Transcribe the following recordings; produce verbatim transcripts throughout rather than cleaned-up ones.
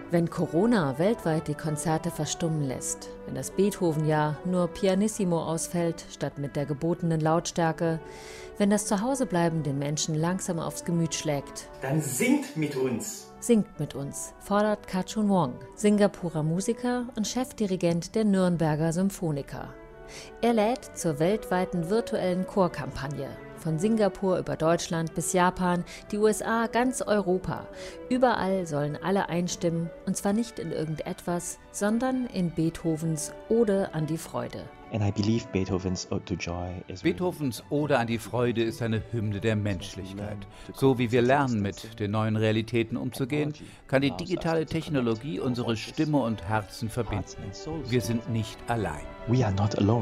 Wenn Corona weltweit die Konzerte verstummen lässt, wenn das Beethoven-Jahr nur pianissimo ausfällt, statt mit der gebotenen Lautstärke, wenn das Zuhausebleiben den Menschen langsam aufs Gemüt schlägt, dann singt mit uns. Singt mit uns, fordert Kachun Wong, Singapurer Musiker und Chefdirigent der Nürnberger Symphoniker. Er lädt zur weltweiten virtuellen Chorkampagne. Von Singapur über Deutschland bis Japan, die U S A, ganz Europa. Überall sollen alle einstimmen, und zwar nicht in irgendetwas, sondern in Beethovens Ode an die Freude. And I believe Beethoven's Ode to Joy is Beethovens Ode an die Freude ist eine Hymne der Menschlichkeit. So wie wir lernen, mit den neuen Realitäten umzugehen, kann die digitale Technologie unsere Stimme und Herzen verbinden. Wir sind nicht allein. We are not alone.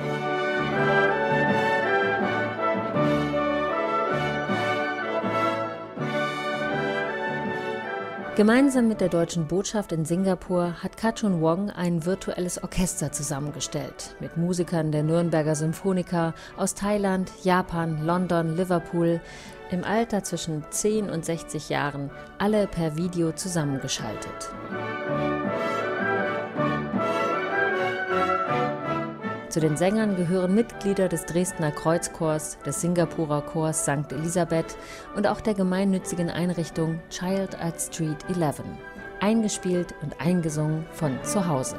Gemeinsam mit der deutschen Botschaft in Singapur hat Kachun Wong ein virtuelles Orchester zusammengestellt, mit Musikern der Nürnberger Symphoniker aus Thailand, Japan, London, Liverpool, im Alter zwischen zehn und sechzig Jahren, alle per Video zusammengeschaltet. Zu den Sängern gehören Mitglieder des Dresdner Kreuzchors, des Singapurer Chors Sankt Elisabeth und auch der gemeinnützigen Einrichtung Child at Street elf, eingespielt und eingesungen von zu Hause.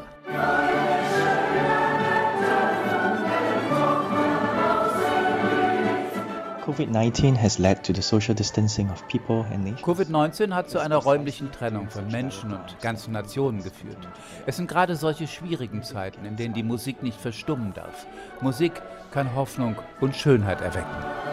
Covid nineteen has led to the social distancing of people and nations. Covid neunzehn hat zu einer räumlichen Trennung von Menschen und ganzen Nationen geführt. Es sind gerade solche schwierigen Zeiten, in denen die Musik nicht verstummen darf. Musik kann Hoffnung und Schönheit erwecken.